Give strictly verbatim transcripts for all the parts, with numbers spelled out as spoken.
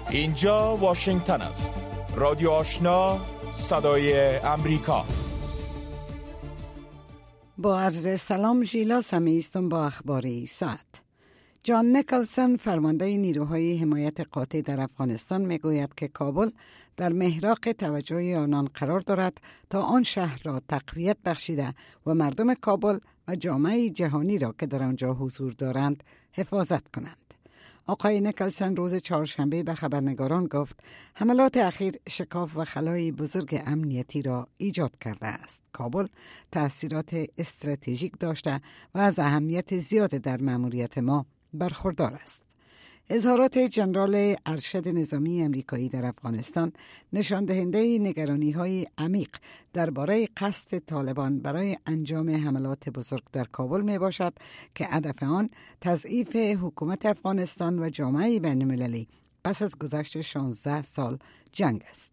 اینجا واشنگتن است. رادیو آشنا، صدای امریکا. با عرض سلام، ژیلا سمی هستم با اخبار ساعت. جان نیکلسون، فرمانده نیروهای حمایت قاطع در افغانستان، میگوید که کابل در محراق توجه آنان قرار دارد تا آن شهر را تقویت بخشیده و مردم کابل و جامعه جهانی را که در آنجا حضور دارند حفاظت کنند. آقای نیکلسون روز چهارشنبه به خبرنگاران گفت حملات اخیر شکاف و خلای بزرگ امنیتی را ایجاد کرده است. کابل تأثیرات استراتژیک داشته و از اهمیت زیاد در مأموریت ما برخوردار است. اظهارات جنرال ارشد نظامی امریکایی در افغانستان نشان دهنده نگرانی‌های عمیق درباره قصد طالبان برای انجام حملات بزرگ در کابل می باشد که هدف آن تضعیف حکومت افغانستان و جامعه بین‌المللی پس از گذشت شانزده سال جنگ است.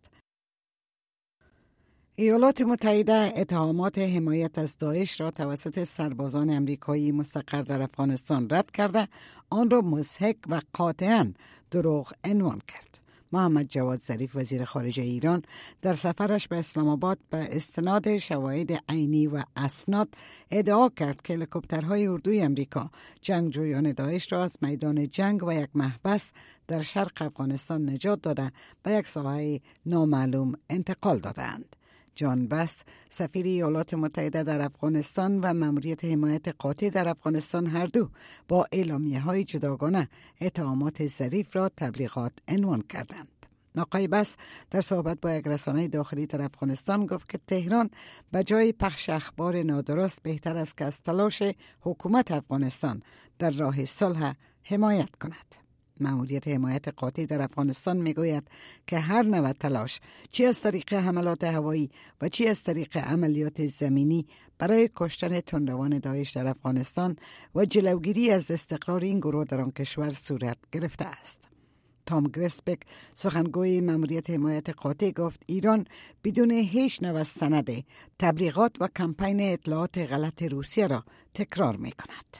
ایالات متحده اتهامات حمایت از داعش را توسط سربازان امریکایی مستقر در افغانستان رد کرده آن را مضحک و قاطعاً دروغ عنوان کرد. محمد جواد ظریف وزیر خارجه ایران در سفرش به اسلام آباد به استناد شواهد عینی و اسناد ادعا کرد که هلیکوپترهای اردوی امریکا جنگجویان داعش را از میدان جنگ و یک محبس در شرق افغانستان نجات داده به یک ساحه نامعلوم انتقال دادند. جان بس، سفیر ایالات متحده در افغانستان و مأموریت حمایت قاطع در افغانستان هر دو با اعلامیه‌های جداگانه اتهامات ظریف را تبلیغات عنوان کردند. آقای بس در صحبت با یک رسانه داخلی در افغانستان گفت که تهران به جای پخش اخبار نادرست بهتر است که از تلاش حکومت افغانستان در راه صلح حمایت کند. مأموریت حمایت قاطع در افغانستان میگوید که هر نوع تلاش، چی از طریق حملات هوایی و چی از طریق عملیات زمینی برای کشتن تندروان داعش در افغانستان و جلوگیری از استقرار این گروه در آن کشور صورت گرفته است. تام گریسبک، سخنگوی مأموریت حمایت قاطع، گفت ایران بدون هیچ نوع سند، تبلیغات و کمپین اطلاعات غلط روسیه را تکرار میکند.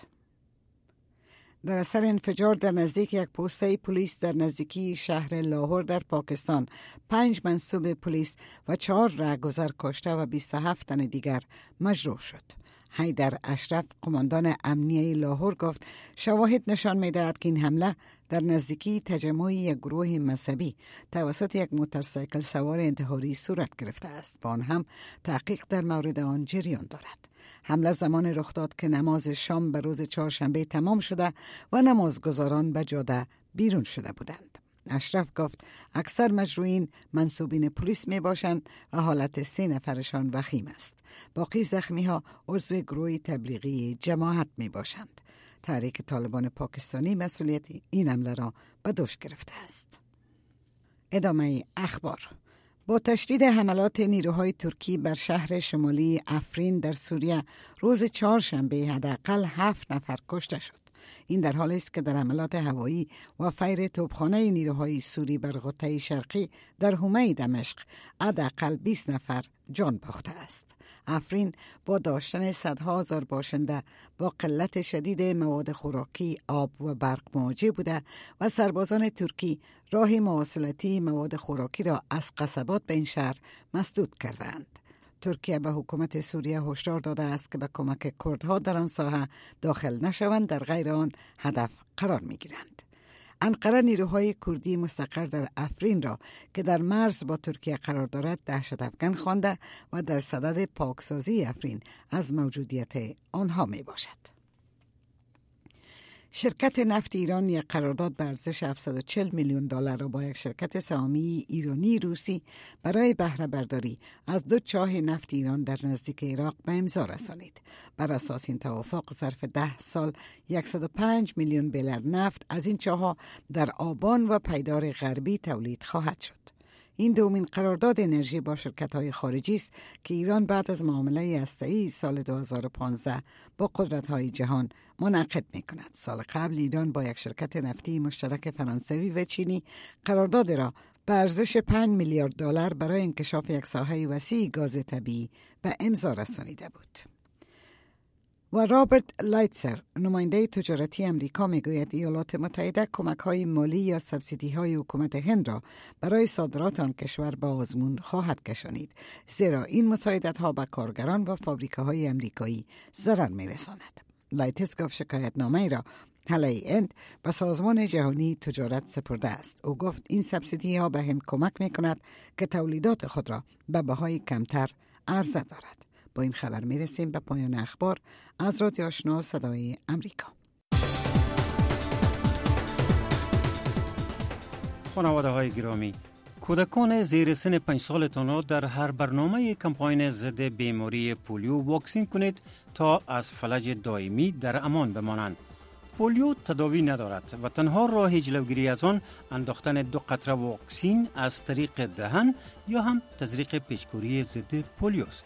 در اثر انفجار در نزدیک یک پوسته پلیس در نزدیکی شهر لاهور در پاکستان، پنج منصوب پلیس و چهار رهگذر کشته و بیست و هفت تن دیگر مجروح شد. حیدر اشرف، قماندان امنیه لاهور، گفت شواهد نشان می‌دهد که این حمله در نزدیکی تجمع یک گروه مذهبی توسط یک موتورسیکل سوار انتحاری صورت گرفته است و آن هم تحقیق در مورد آن جریان دارد. حمله زمان رخ داد که نماز شام به روز چهارشنبه تمام شده و نمازگزاران به جاده بیرون شده بودند. اشرف گفت اکثر مجروحین منصوبین پلیس می باشند و حالت سه نفرشان وخیم است. باقی زخمی ها عضو گروه تبلیغی جماعت می باشند. تحریک طالبان پاکستانی مسئولیت این حمله را به دوش گرفته است. ادامه اخبار. با تشدید حملات نیروهای ترکی بر شهر شمالی افرین در سوریه روز چهارشنبه حداقل هفت نفر کشته شد. این در حالی است که در حملات هوایی و فیر توپخانه نیروهای سوری بر قطعه شرقی در حومه دمشق حداقل بیست نفر جان باخته است. افرین با داشتن صدها هزار باشنده با قلت شدید مواد خوراکی، آب و برق مواجه بوده و سربازان ترکی راه مواصلاتی مواد خوراکی را از قصبات به این شهر مسدود کردند. ترکیه به حکومت سوریه هشدار داده است که به کمک کردها در آن ساحه داخل نشوند، در غیر آن هدف قرار می گیرند. انقره نیروهای کردی مستقر در افرین را که در مرز با ترکیه قرار دارد دهشت افکن خوانده و در صدد پاکسازی افرین از موجودیت آنها می باشد. شرکت نفت ایران یک قرارداد به ارزش هفتصد و چهل میلیون دلار را با یک شرکت سهامی ایرانی روسی برای بهره برداری از دو چاه نفت ایران در نزدیک عراق به امضا رسانید. بر اساس این توافق ظرف ده سال صد و پنج میلیون بلر نفت از این چاه‌ها در آبان و پیدار غربی تولید خواهد شد. این دومین قرارداد انرژی با شرکت‌های خارجی است که ایران بعد از معامله هسته‌ای سال دو هزار و پانزده با قدرت‌های جهان منعقد می‌کند. سال قبل ایران با یک شرکت نفتی مشترک فرانسوی و چینی قرارداد را به ارزش پنج میلیارد دلار برای انکشاف یک ساحه وسیع گاز طبیعی به امضا رسانیده بود. و رابرت لایتسر نماینده تجارتی امریکا میگوید ایالات متحده کمک‌های مالی یا سبسیدی‌های حکومت هند را برای صادرات آن کشور به آزمون خواهد کشانید، زیرا این مساعدت‌ها به کارگران و فابریکه‌های امریکایی ضرر می‌رساند. لایتس گفت شکایتنامه‌ای را هلای هند به سازمان جهانی تجارت سپرده است. او گفت این سبسیدی ها به هند کمک می کند که تولیدات خود را به بهای کمتر عرضه دارد. با این خبر می رسیم به پایان اخبار از رادیو آشنا صدای امریکا. خانواده های گرامی، کودکان زیر سن پنج سالتان را در هر برنامه کمپاین ضد بیماری پولیو واکسین کنید تا از فلج دائمی در امان بمانند. پولیو تداوی ندارد و تنها راه جلوگیری از آن انداختن دو قطره واکسین از طریق دهن یا هم تزریق پیچکوری ضد پولیو است.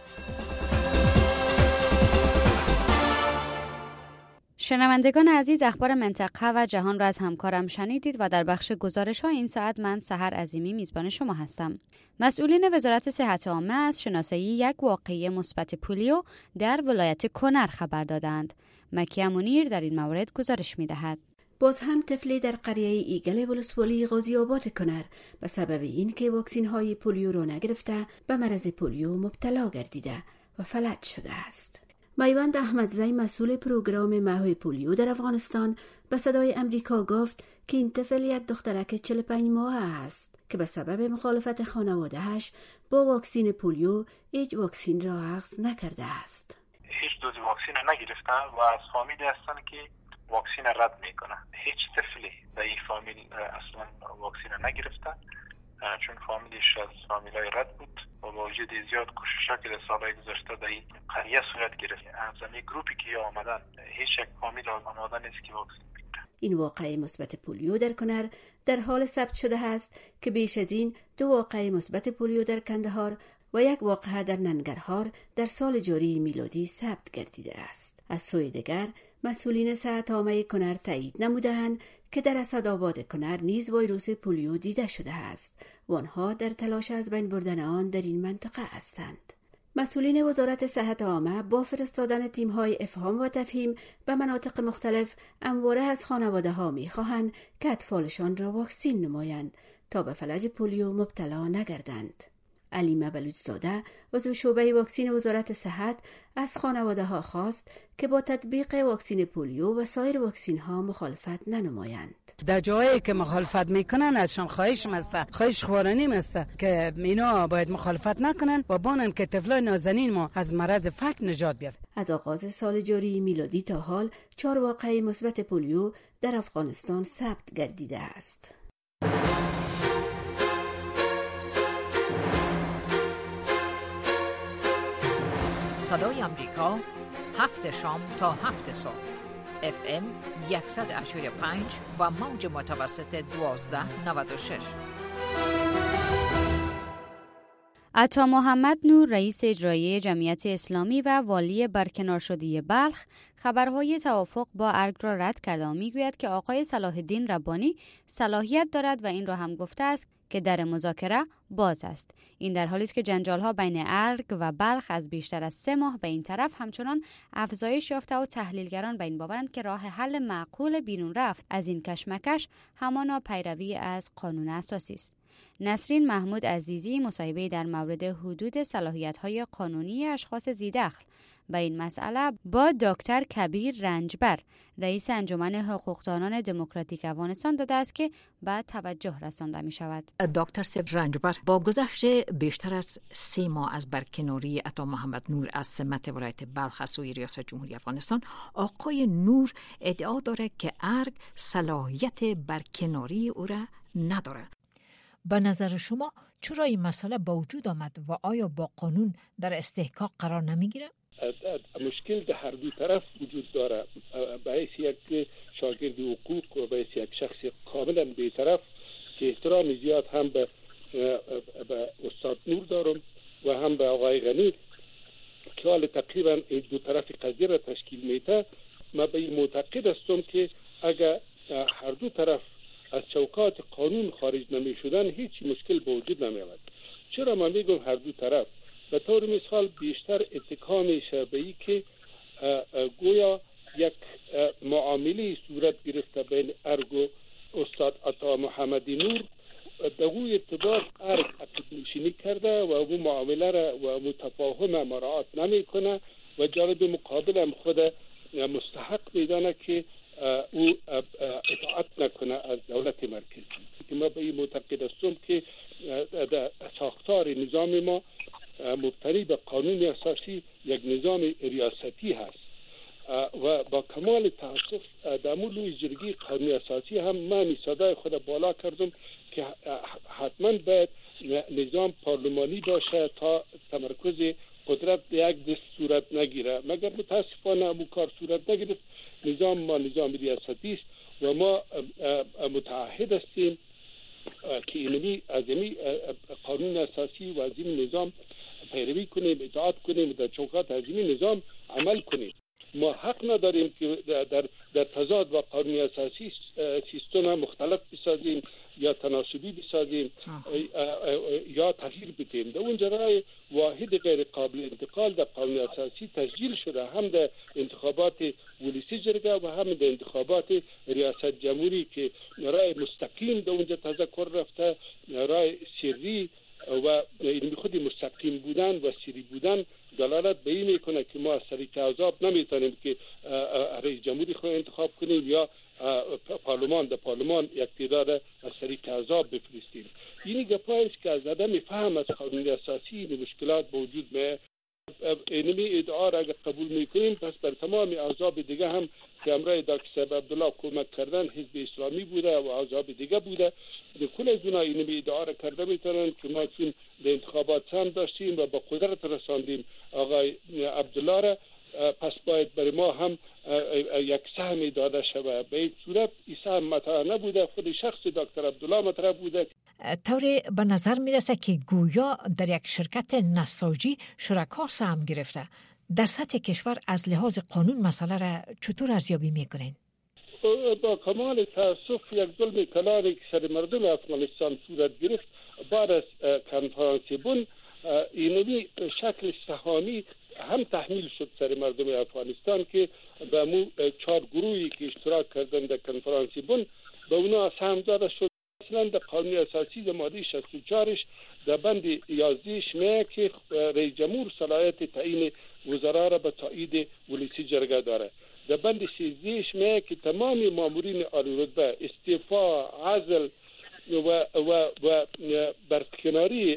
شنوندگان عزیز، اخبار منطقه و جهان را از همکارم شنیدید و در بخش گزارش ها این ساعت من سحر عظیمی میزبان شما هستم. مسئولین وزارت صحت عامه از شناسایی یک واقعه مثبت پولیو در ولایت کنر خبر دادند. مکیه منیر در این مورد گزارش می‌دهد. باز هم طفلی در قریه ایگل ولسوالی غازی آباد کنر به سبب این که واکسین های پولیو را نگرفته به مرض پولیو مبتلا گردیده و فلج شده است. میوند احمدزی مسئول پروگرام مهار پولیو در افغانستان به صدای امریکا گفت که این طفل یک دخترک چهل و پنج ماهه است که به سبب مخالفت خانواده‌اش با واکسین پولیو هیچ واکسین را اخذ نکرده است. هیچ دوز واکسین نگرفتن و از فامیلی هستن که واکسین رد میکنن. هیچ طفلی به این فامیل اصلا واکسین نگرفتن، چون فامیلش از فامیلای رد بود و با وجود زیاد کوششا که در سالهای گذشته در این قریه صورت گرفت، از این گروپی که آمدن هیچ یک فامیل آماده نیست که واکسین بگیره. این واقعه مثبت پولیو در کنر در حال ثبت شده است که بیش از این دو واقعه مثبت پولیو در کندهار و یک واقعه در ننگرهار در سال جاری میلادی ثبت گردیده است. از سوی دیگر مسئولین صحت عامه کنر تایید نمودند که در اسدآباد کنر نیز ویروس پولیو دیده شده است و آنها در تلاش از بین بردن آن در این منطقه هستند. مسئولین وزارت صحت عامه با فرستادن تیم‌های افهام و تفهیم به مناطق مختلف همواره از خانواده‌ها می‌خواهند که اطفالشان را واکسین نمایند تا به فلج پولیو مبتلا نگردند. علیمه بلوچزاده عضو شعبه واکسین وزارت صحت از خانواده ها خواست که با تطبیق واکسین پولیو و سایر واکسین ها مخالفت ننمایند. در جایی که مخالفت میکنن ازشان خواهش مسته خواهش خوارانی مسته که اینا باید مخالفت نکنن و بانن که طفلای نازنین ما از مرض فک نجات بیافت. از آغاز سال جاری میلادی تا حال چهار واقعه مثبت پولیو در افغانستان ثبت گردیده است. صدای امریکا، هفت شام تا هفت صبح، اف ام صد و هشتاد و پنج و موج متوسط دوازده نود و شش. عطا محمد نور رئیس اجرایی جمعیت اسلامی و والی برکنار شده بلخ خبرهای توافق با ارگ را رد کرده و میگوید که آقای صلاح الدین ربانی صلاحیت دارد و این را هم گفته است که در مذاکره باز است. این در حالی است که جنجال‌ها بین ارگ و بلخ از بیشتر از سه ماه به این طرف همچنان افزایش یافته و تحلیلگران به این باورند که راه حل معقول بیرون رفت از این کشمکش همانا پیروی از قانون اساسی است. نسرین محمود عزیزی مصاحبه در مورد حدود صلاحیت‌های قانونی اشخاص ذی‌دخل به این مسئله با دکتر کبیر رنجبر رئیس انجمن حقوقدانان دموکراتیک افغانستان داده است که بعد توجه رسانده می شود. دکتر سیب رنجبر، با گذشت بیشتر از سه ماه از برکناری عطا محمد نور از سمت ولایت بلخ از سوی ریاست جمهوری افغانستان، آقای نور ادعا داره که ارگ صلاحیت برکناری او را نداره. به نظر شما چرا این مسئله با وجود آمد و آیا با قانون در استحقاق قرار نمیگیره؟ مشکل در هر دو طرف وجود داره. به حیث یک شاگرد حقوق و به حیث یک شخص کاملا بی‌طرف که احترام زیاد هم به, به استاد نور دارم و هم به آقای غنی که حال تقریبا دو طرف قضیه را تشکیل میده، من به این معتقد هستم که اگر هر دو طرف از چوکات قانون خارج نمی شدن هیچ مشکل به وجود نمی آمد. چرا من میگم هر دو طرف؟ به طور مثال بیشتر اتکا میشه به این که گویا یک معامله صورت گرفته بین ارگ و استاد عطا محمدی نور. در او اعتبار ارگ عقد نشینی کرده و او معامله را و متفاهم مراعات نمی کنه و جانب مقابل هم خود مستحق میدانه که او اطاعت نکنه از دولت مرکزی. ما به این معتقد هستم که در ساختار نظام ما مبتنی به قانون اساسی یک نظام ریاستی هست و با کمال تاسف در مولوی جرگی قانون اساسی هم من صدای خود بالا کردم که حتما باید نظام پارلمانی باشه تا تمرکز قدرت یک دست صورت نگیره، مگر متاسفانه امو کار صورت نگیرد. نظام ما نظام ریاستی است و ما متعهد هستیم که اینمی از این قانون اساسی و از این نظام پیروی کنیم، اطاعت کنیم و در چوکات از این نظام عمل کنیم. ما حق نداریم که در در تضاد با قانون اساسی سیستم مختلف بسازیم یا تناسبی بسازیم یا تغییر بدیم. در اون جرای واحد غیر قابل انتقال در قانون اساسی تسجیل شده، هم در انتخابات ولسی جرگه و هم در انتخابات ریاست جمهوری که رای مستقیم در اونجا تذکر رفته، رای سری و این خود مستقیم بودن و سری بودن دلالت به این میکنه که ما از طریق احزاب نمیتونیم که رئیس جمهوری خود انتخاب کنیم یا پارلمان در پارلمان یک تعداد از طریق احزاب بفرستیم. این گپایی است که از عدم فهم از قانون اساسی این مشکلات موجود میه. اینمی ادعا را اگر قبول میکنیم پس بر تمام احزاب دیگه هم که امرای دکتر عبدالله کمک کردن حزب اسلامی بوده و احزاب دیگه بوده، کل از اونا اینمی ادعا را کرده میتونن که ما چون در انتخابات هم داشتیم و با قدرت رساندیم آقای عبدالله را، پس باید برای ما هم یک سهم داده شود. به این صورت این سهم مطرح نبوده، خود شخص دکتر عبدالله مطرح بوده. طوری به نظر میرسه که گویا در یک شرکت نساجی شرکا سهم گرفته. در سطح کشور از لحاظ قانون مسئله را چطور ارزیابی میکنین؟ با کمال تاسف یک ظلم کلانی که سر مردم افغانستان صورت گرفت بعد از کنفرانس بن، اینمی شکل سهامی هم تحمیل شد سر مردم افغانستان که به مو چهار گروهی که اشتراک کردن در کنفرانس بن به اونا سهم داده شد. مثلا در قانون اساسی در ماده شصت و چهار در بند یازده میگه که رئیس جمهور صلاحیت تعیین وزرا را به تایید ولسی جرگه داره. در بند سیزده میگه که تمام مامورین عالی رتبه استعفا، عزل و و و برکناری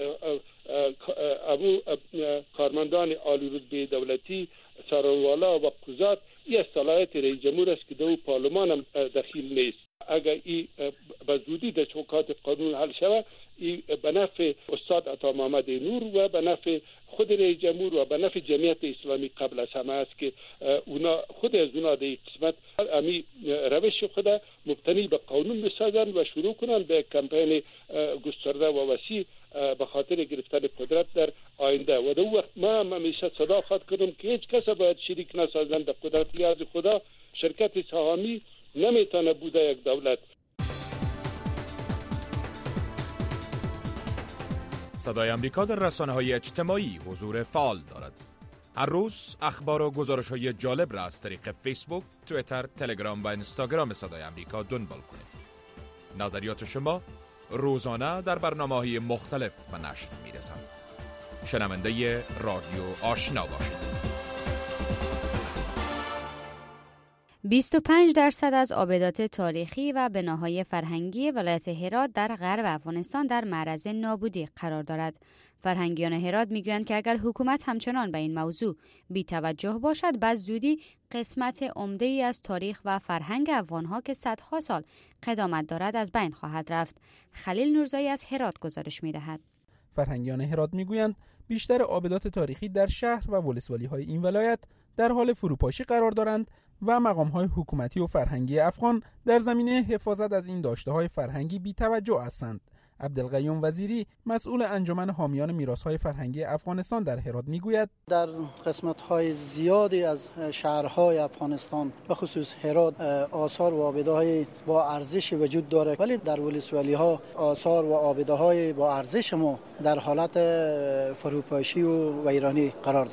ابو کارمندان عالی رتبه دولتی، سرانوالا و قضات این صلاحیت رئیس جمهور است که در پارلمان هم دخیل نیست. اگر این به زودی در چوکات قانون حل شود، این به نفع استاد عطا محمدی نور و به نفع خود رئیس جمهور و به نفع جمعیت اسلامی قبل از همه است که اونا خود از اونا در قسمت امی روش خود مبتنی به قانون بسازن و شروع کنن به کمپین گسترده و وسیع به خاطر گرفتن قدرت در آینده. و در وقت ما هم همیشه صدا خواد کردم که هیچ کس باید شریک نسازن در قدرت. لیاز خدا شرکت سهامی نمیتونه بوده یک دولت. صدای امریکا در رسانه‌های اجتماعی حضور فعال دارد. هر روز اخبار و گزارش‌های جالب را از طریق فیسبوک، توییتر، تلگرام و اینستاگرام صدای امریکا دنبال کنید. نظریات شما روزانه در برنامه‌های مختلف به نشر می‌رسند. شنونده رادیو آشنا باشید. بیست و پنج درصد از آبدات تاریخی و بناهای فرهنگی ولایت هرات در غرب افغانستان در معرض نابودی قرار دارد. فرهنگیان هرات میگویند که اگر حکومت همچنان به این موضوع بی توجه باشد، بس زودی قسمت عمده ای از تاریخ و فرهنگ افغانها که صدها سال قدامت دارد از بین خواهد رفت. خلیل نورزایی از هرات گزارش میدهد. فرهنگیان هرات میگویند بیشتر آبدات تاریخی در شهر و ولسوالی‌های این ولایت در حال فروپاشی قرار دارند و مقام‌های حکومتی و فرهنگی افغان در زمینه حفاظت از این داشته‌های فرهنگی بی‌توجه هستند. عبدالقیوم وزیری مسئول انجمن حامیان میراث‌های فرهنگی افغانستان در هرات میگوید در قسمت‌های زیادی از شهرهای افغانستان به خصوص هرات آثار و آبده‌های با ارزش وجود دارد، ولی در ولسوالی‌ها آثار و آبده‌های با ارزش ما در حالت فروپاشی و ویرانی قرار دارد.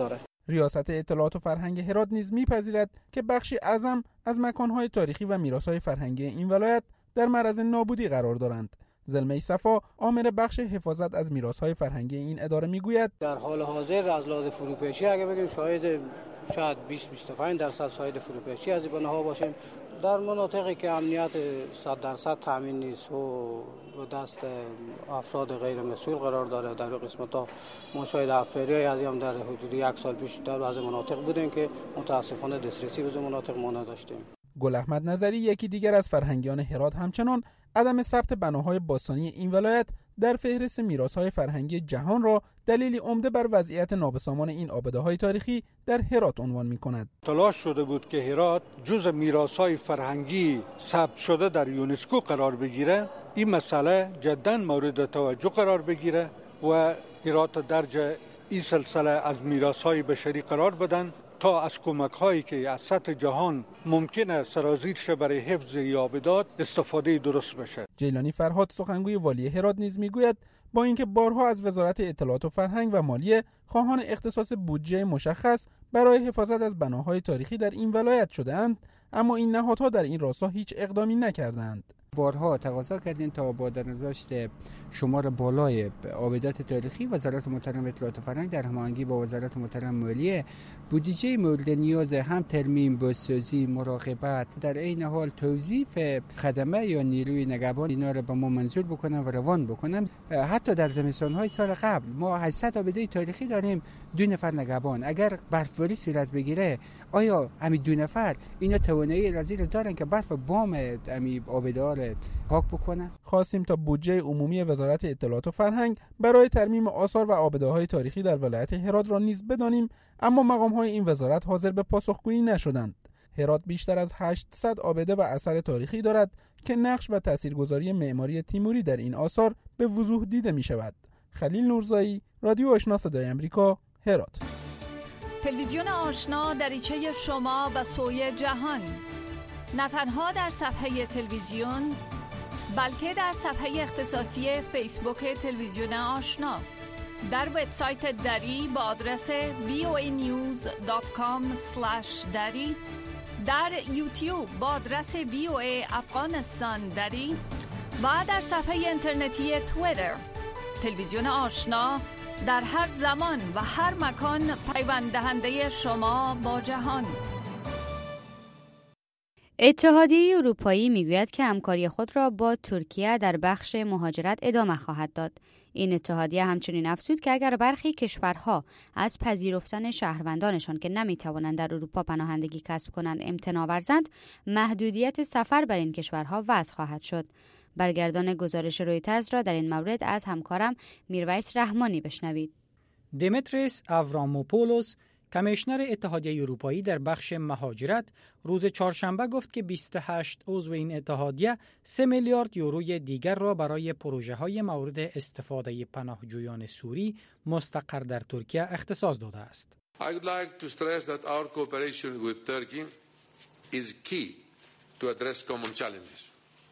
ریاست اطلاعات و فرهنگ هرات نیز می‌پذیرد که بخشی اعظم از مکان‌های تاریخی و میراث‌های فرهنگی این ولایت در معرض نابودی قرار دارند. زلمه صفا، آمر بخش حفاظت از میراث‌های فرهنگی این اداره میگوید در حال حاضر از لحاظ فروپیشی اگه بگیم شاید شاید بیست بیست و پنج درصد شاهد فروپیشی از این بناها باشیم. در مناطقی که امنیت صد درصد تامین نیست و دست افراد غیر مسئول قرار داره، در قسمت‌ها ما شاید افریای از هم در حدود یک سال پیش در بعضی مناطق بودیم که متاسفانه دسترسی به مناطق ما نداشتیم. گل احمد نظری، یکی دیگر از فرهنگیان هرات، همچنان عدم ثبت بناهای باستانی این ولایت در فهرست میراث‌های فرهنگی جهان را دلیلی عمده بر وضعیت نابسامان این آباده‌های تاریخی در هرات عنوان می‌کند. تلاش شده بود که هرات جزء میراث‌های فرهنگی ثبت شده در یونسکو قرار بگیره. این مسئله جداً مورد توجه قرار بگیره و هرات درج این سلسله از میراث‌های بشری قرار بدن تا از کمک‌هایی که از سطح جهان ممکنه سرازیر شه برای حفظ آبادات استفاده درست بشه. جیلانی فرهاد، سخنگوی والی هرات، نیز میگوید با اینکه بارها از وزارت اطلاعات و فرهنگ و مالیه خواهان اختصاص بودجه مشخص برای حفاظت از بناهای تاریخی در این ولایت شده‌اند، اما این نهادها در این راستا هیچ اقدامی نکردند. بارها تقاضا کردیم تا با درنظرش شمار بالای آبادات تاریخی وزارت محترم اطلاعات و فرهنگ در هماهنگی با وزارت محترم مالیه بودجه مورد نیاز هم ترمیم، بازسازی، مراقبت، در عین حال توظیف خدمه یا نیروی نگهبان اینا رو به ما منظور بکنن و روان بکنن. حتی در زمستان‌های سال قبل ما هشتصد آباده تاریخی داریم، دو نفر نگهبان. اگر برفباری صورت بگیره آیا همین دو نفر اینا توانایی رزیل دارن که برف بام همین آباده‌ها پاک بکنن؟ خواستیم تا بودجه عمومی وزارت اطلاعات و فرهنگ برای ترمیم آثار و آباده‌های تاریخی در ولایت هرات را نیز بدانیم، اما مقام‌های این وزارت حاضر به پاسخگویی نشدند. هرات بیشتر از هشتصد آباده و اثر تاریخی دارد که نقش و تاثیرگذاری معماری تیموری در این آثار به وضوح دیده می‌شود. خلیل نورزایی، رادیو آشنا صدای آمریکا، هرات. تلویزیون آشنا دریچه شما و سوی جهان، نه تنها در صفحه تلویزیون بلکه در صفحه اختصاصی فیسبوک تلویزیون آشنا، در وبسایت دری با آدرس وی او ای نیوز دات کام اسلش دری، در یوتیوب با آدرس وی او ای افغانستان دری و در صفحه اینترنتی توییتر. تلویزیون آشنا در هر زمان و هر مکان پیوند دهنده شما با جهان. اتحادیه اروپایی میگوید که همکاری خود را با ترکیه در بخش مهاجرت ادامه خواهد داد. این اتحادیه همچنین افزود که اگر برخی کشورها از پذیرفتن شهروندانشان که نمیتوانند در اروپا پناهندگی کسب کنند امتناع ورزند، محدودیت سفر بر این کشورها وضع خواهد شد. برگردان گزارش رویترز را در این مورد از همکارم میرویس رحمانی بشنوید. دیمتریس آوراموپولوس، کمیشنر اتحادیه اروپایی در بخش مهاجرت، روز چهارشنبه گفت که بیست و هشت عضو این اتحادیه سه میلیارد یوروی دیگر را برای پروژه‌های مورد استفاده پناهجویان سوری مستقر در ترکیه اختصاص داده است. I would like to stress that our cooperation with Turkey is key to address common challenges.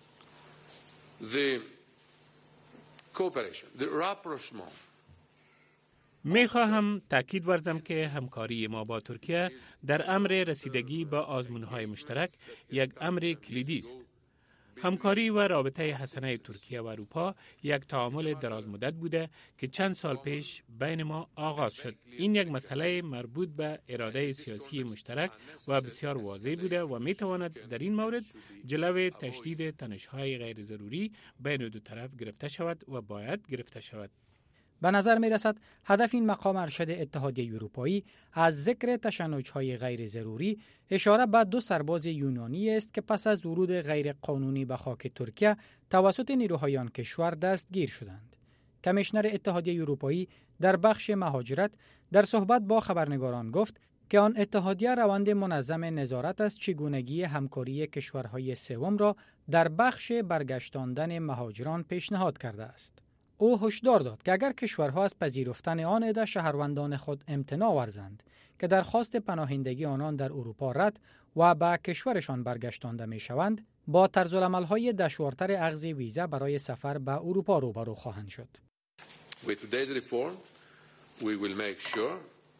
The cooperation, the rapprochement. می خواهم تأکید ورزم که همکاری ما با ترکیه در امر رسیدگی به آزمون‌های مشترک یک امر کلیدی است. همکاری و رابطه حسنه ترکیه و اروپا یک تعامل دراز مدت بوده که چند سال پیش بین ما آغاز شد. این یک مسئله مربوط به اراده سیاسی مشترک و بسیار واضح بوده و می تواند در این مورد جلوی تشدید تنش‌های غیر ضروری بین دو طرف گرفته شود و باید گرفته شود. به نظر می رسد هدف این مقام ارشد اتحادیه اروپایی از ذکر تشنج‌های غیر ضروری اشاره به دو سرباز یونانی است که پس از ورود غیر قانونی به خاک ترکیه توسط نیروهای آن کشور دستگیر شدند. کمیشنر اتحادیه اروپایی در بخش مهاجرت در صحبت با خبرنگاران گفت که آن اتحادیه روند منظم نظارت از چگونگی همکاری کشورهای سوم را در بخش برگشتاندن مهاجران پیشنهاد کرده است. او هشدار داد که اگر کشورها از پذیرفتن آن عده شهروندان خود امتناع ورزند که درخواست پناهندگی آنان در اروپا رد و به کشورشان برگشتانده می شوند، با طرزالعمل‌های دشوارتر اخذ ویزا برای سفر به اروپا روبرو خواهند شد. With today's reform, we will make sure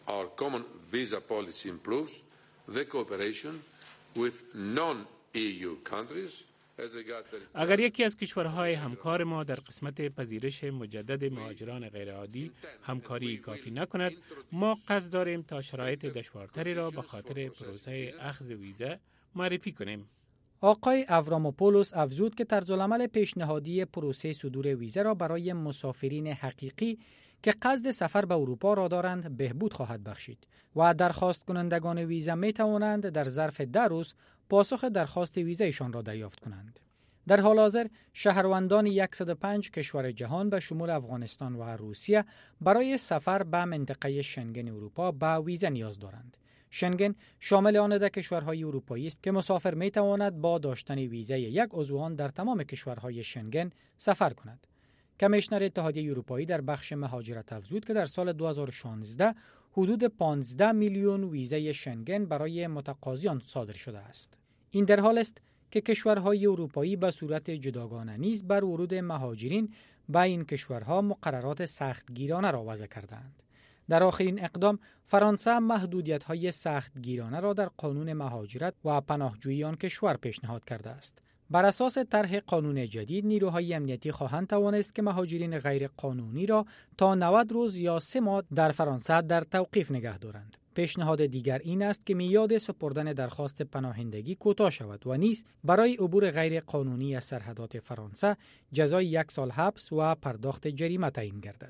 our common visa policy improves the cooperation with non-E U countries. اگر یکی از کشورهای همکار ما در قسمت پذیرش مجدد مهاجران غیرعادی همکاری کافی نکند، ما قصد داریم تا شرایط دشوارتری را به خاطر پروسه اخذ ویزا معرفی کنیم. آقای اوراموپولوس افزود که طرزالعمل پیشنهادی پروسه صدور ویزا را برای مسافرین حقیقی که قصد سفر به اروپا را دارند بهبود خواهد بخشید و درخواست کنندگان ویزا می توانند در ظرف ده روز پاسخ درخواست ویزایشان را دریافت کنند. در حال حاضر شهروندان صد و پنج کشور جهان به شمول افغانستان و روسیه برای سفر به منطقه شنگن اروپا به ویزا نیاز دارند. شنگن شامل آن ده کشورهای اروپایی است که مسافر می تواند با داشتن ویزای یک عضو آن در تمام کشورهای شنگن سفر کند. کمیشنر اتحادیه اروپایی در بخش مهاجرت افزود که در سال دو هزار و شانزده حدود پانزده میلیون ویزای شنگن برای متقاضیان صادر شده است. این در حال است که کشورهای اروپایی به صورت جداگانه نیز بر ورود مهاجرین به این کشورها مقررات سختگیرانه را وضع کردند. در آخرین اقدام فرانسه محدودیت‌های سختگیرانه را در قانون مهاجرت و پناهجویی آن کشور پیشنهاد کرده است. بر اساس طرح قانون جدید نیروهای امنیتی خواهند توانست که مهاجرین غیر قانونی را تا نود روز یا سه ماه در فرانسه در توقیف نگه دارند. پیشنهاد دیگر این است که میعاد سپردن درخواست پناهندگی کوتاه شود و نیز برای عبور غیر قانونی از سرحدات فرانسه جزای یک سال حبس و پرداخت جریمه تعیین گردد.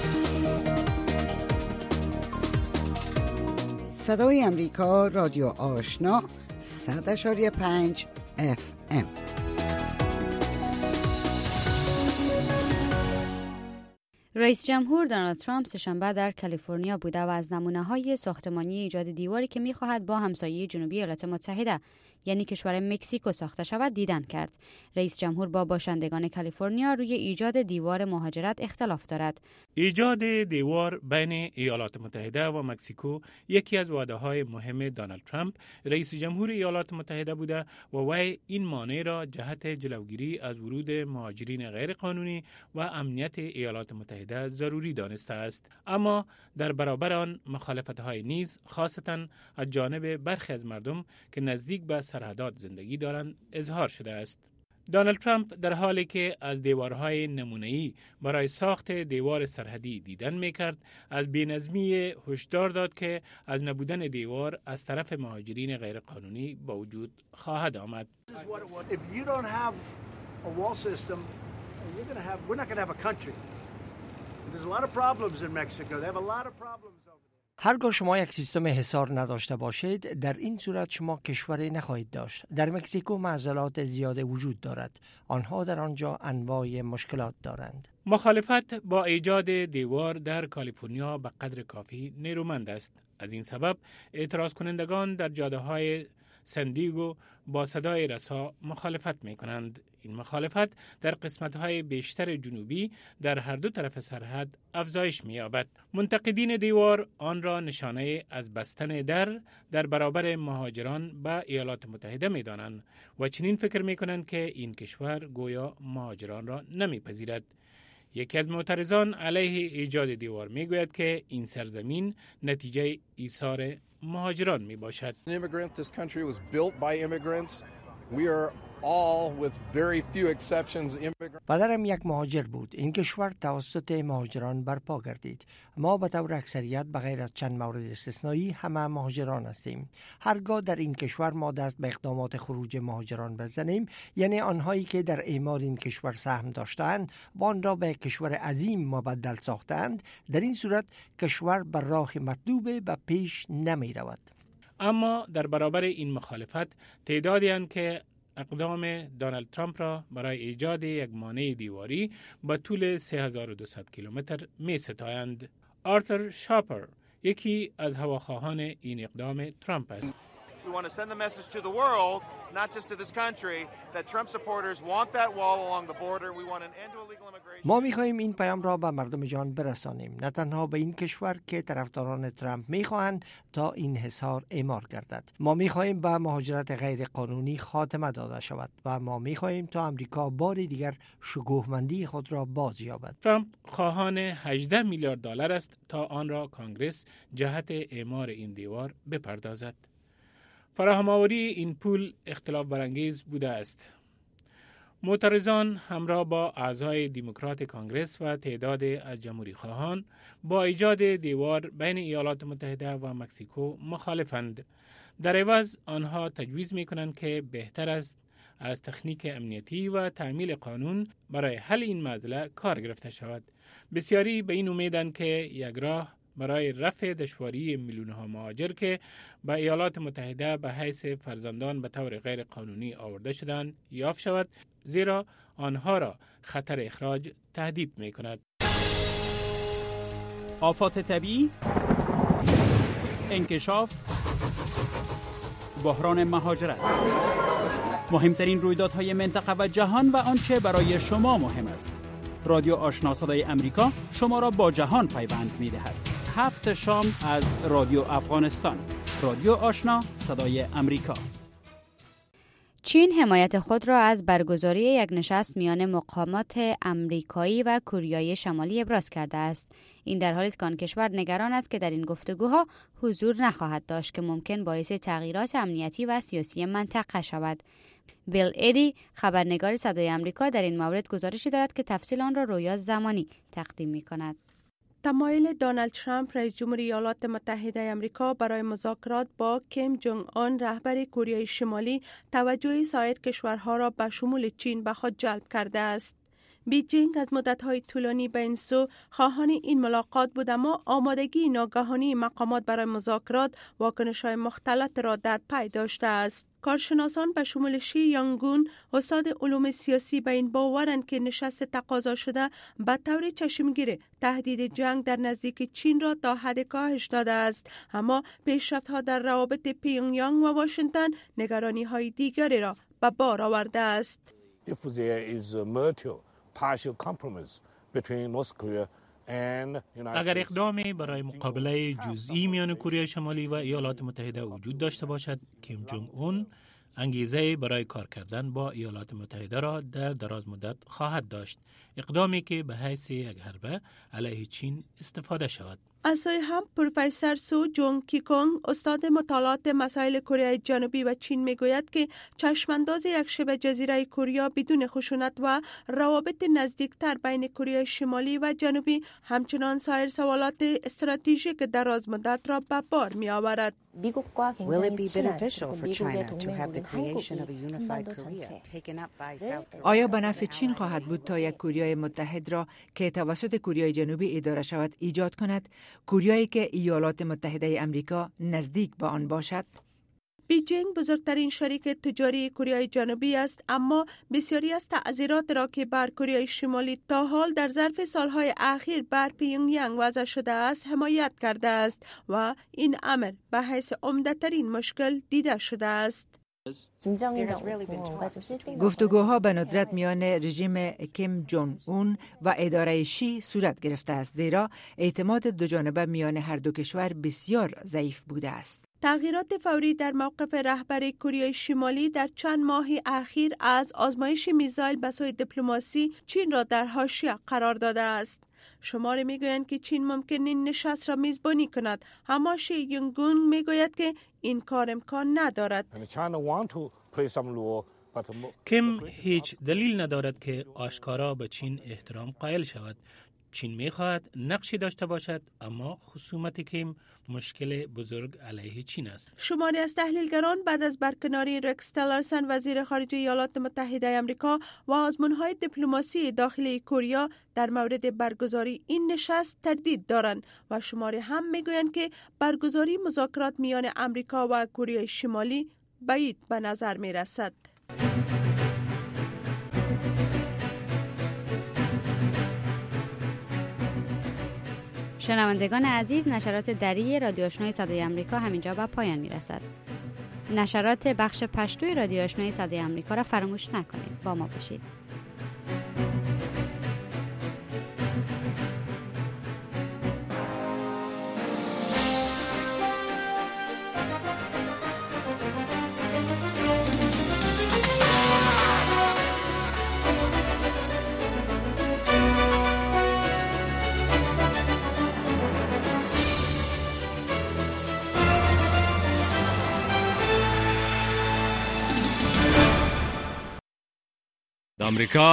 صدای امریکا، رادیو آشنا، صد اشاری پنج اف ام. رئیس جمهور دونالد ترامپ سه‌شنبه در کالیفرنیا بوده و از نمونه‌های ساختمانی ایجاد دیواری که می‌خواهد با همسایه جنوبی ایالات متحده یعنی کشور مکزیکو ساخته شود دیدن کرد. رئیس جمهور با باشندگان کالیفرنیا روی ایجاد دیوار مهاجرت اختلاف دارد. ایجاد دیوار بین ایالات متحده و مکزیکو یکی از وعده‌های مهم دونالد ترامپ رئیس جمهور ایالات متحده بوده و وی این مانع را جهت جلوگیری از ورود مهاجرین غیر قانونی و امنیت ایالات متحده ضروری دانسته است. اما در برابر آن مخالفت‌های نیز خاصتاً از جانب برخی از مردم که نزدیک به سرحدات زندگی دارند اظهار شده است. دونالد ترامپ در حالی که از دیوارهای نمونه‌ای برای ساخت دیوار سرحدی دیدن می‌کرد، از بی‌نظمی هشدار داد که از نبودن دیوار از طرف مهاجرین غیرقانونی با وجود خواهد آمد. هرگاه شما یک سیستم حصار نداشته باشید، در این صورت شما کشوری نخواهید داشت. در مکزیکو معضلات زیاد وجود دارد. آنها در آنجا انواع مشکلات دارند. مخالفت با ایجاد دیوار در کالیفرنیا به قدر کافی نیرومند است. از این سبب اعتراض کنندگان در جاده‌های سندیگو با صدای رسا مخالفت می کنند. این مخالفت در قسمت‌های بیشتر جنوبی در هر دو طرف سرحد افزایش می یابد. منتقدین دیوار آن را نشانه از بستن در در برابر مهاجران به ایالات متحده می دانند و چنین فکر می کنند که این کشور گویا مهاجران را نمی پذیرد. یکی از معترضان علیه ایجاد دیوار می گوید که این سرزمین نتیجه ایثار مهاجران می باشد. پدرم یک مهاجر بود. این کشور توسط مهاجران برپا گردید. ما به طور اکثریت بغیر از چند مورد استثنایی همه مهاجران هستیم. هرگاه در این کشور ما دست به اقدامات خروج مهاجران بزنیم، یعنی آنهایی که در اعمار این کشور سهم داشتند و آن را به کشور عظیم مبدل ساختند، در این صورت کشور بر راه مطلوب به پیش نمی رود. اما در برابر این مخالفت تعدادی اند که اقدام دونالد ترامپ را برای ایجاد یک مانع دیواری با طول سه هزار و دویست کیلومتر می ستایند. آرثر شاپر یکی از هواخواهان این اقدام ترامپ است. We want to send the message to the world, not just to this country, that Trump supporters want that wall along the border. We want an end to illegal immigration. ما می‌خواهیم این پیام را به مردم جهان برسانیم، نه تنها به این کشور که طرفداران ترامپ می‌خواهند تا این حصار اعمار گردد. ما می‌خواهیم به مهاجرت غیر قانونی خاتمه داده شود و ما می‌خواهیم تا آمریکا بار دیگر شکوهمندی خود را بازیابد. ترامپ خواهان هجده میلیارد دلار است تا آن را کانگرس جهت اعمار این دیوار بپردازد. فراهم آوری این پول اختلاف برانگیز بوده است. معترضان همراه با اعضای دموکرات کانگرس و تعداد از جمهوری خواهان با ایجاد دیوار بین ایالات متحده و مکزیکو مخالفند. در عوض آنها تجویز می کنند که بهتر است از تکنیک امنیتی و تعمیل قانون برای حل این معضله کار گرفته شود. بسیاری به این امیدند که یک راه برای رفع دشواری میلیون‌ها مهاجر که به ایالات متحده به حیث فرزندان به طور غیر قانونی آورده شدند یافت شود، زیرا آنها را خطر اخراج تهدید می کند. آفات طبیعی، انکشاف، بحران مهاجرت، مهمترین رویدادهای منطقه و جهان و آنچه برای شما مهم است. رادیو آشنا صدای امریکا شما را با جهان پیوند می دهد. هفت شام از رادیو افغانستان. رادیو آشنا صدای امریکا. چین حمایت خود را از برگزاری یک نشست میان مقامات امریکایی و کوریای شمالی ابراز کرده است. این در حالی است که آن کشور نگران است که در این گفتگوها حضور نخواهد داشت که ممکن باعث تغییرات امنیتی و سیاسی منطقه شود. بیل ایدی خبرنگار صدای امریکا در این مورد گزارشی دارد که تفصیل آن را رویا زمانی تقدیم می کند. تمایل دونالد ترامپ رئیس جمهور ایالات متحده آمریکا برای مذاکرات با کیم جونگ اون رهبر کره شمالی توجه سایر کشورها را به شمول چین به خود جلب کرده است. بیجینگ از مدت‌های طولانی به این سو خواهان این ملاقات بود، اما آمادگی ناگهانی مقامات برای مذاکرات واکنش‌های مختلط را در پی داشته است. کارشناسان به شمول شی یانگون استاد علوم سیاسی به این باورند که نشست تقاضا شده به طور چشمگیر تهدید جنگ در نزدیک چین را تا حد کاهش داده است، اما پیشرفت‌ها در روابط پیونگیانگ و واشنگتن نگرانی‌های دیگری را به بار آورده است. If there is a mutual partial compromise between North Korea and United اگر States. اقدامی برای مقابله جزئی میان کره شمالی و ایالات متحده وجود داشته باشد، کیم جونگ اون انگیزه برای کار کردن با ایالات متحده را در دراز مدت خواهد داشت، اقدامی که به حیث یک حربه علیه چین استفاده شود. از سوی هم پروفسور سو جونگ کیکونگ استاد مطالعات مسائل کره جنوبی و چین میگوید که چشمانداز یک شبه جزیره کره بدون خشونت و روابط نزدیکتر بین کره شمالی و جنوبی همچنان سایر سوالات استراتژیک دراز مدت را به بار می آورد. آیا به نفع چین خواهد بود تا یک کره متحد را که توسط کره جنوبی اداره شود ایجاد کند، کوریایی که ایالات متحده امریکا نزدیک به آن باشد؟ بیجینگ بزرگترین شریک تجاری کره جنوبی است، اما بسیاری از تعذیرات را که بر کره شمالی تا حال در ظرف سالهای اخیر بر پیونگیانگ وضع شده است حمایت کرده است و این امر به حیث عمده‌ترین مشکل دیده شده است. گفتگوها به ندرت میان رژیم کیم جونگ اون و اداره شی صورت گرفته است، زیرا اعتماد دوجانبه میان هر دو کشور بسیار ضعیف بوده است. تغییرات فوری در موقف رهبر کره شمالی در چند ماه اخیر از آزمایش میزایل به سوی دیپلماسی چین را در حاشیه قرار داده است. شماره میگویند که چین ممکن این نشست را میزبانی کند، اما شی یونگون میگوید که این کار امکان ندارد. کیم هیچ دلیل ندارد که آشکارا به چین احترام قائل شود. چین میخواهد نقشی داشته باشد، اما خصومت کیم مشکل بزرگ علیه چین است. شماری از تحلیلگران بعد از برکناری رکس تیلرسن وزیر خارجه ایالات متحده آمریکا و آزمون‌های دیپلماسی داخلی کره در مورد برگزاری این نشست تردید دارند و شماری هم میگویند که برگزاری مذاکرات میان آمریکا و کره شمالی بعید به نظر میرسد. شنوندگان عزیز، نشرات دری رادیو آشنای صدای امریکا همینجا به پایان میرسد. نشرات بخش پشتوی رادیو آشنای صدای آمریکا را فراموش نکنید. با ما باشید. آمریکا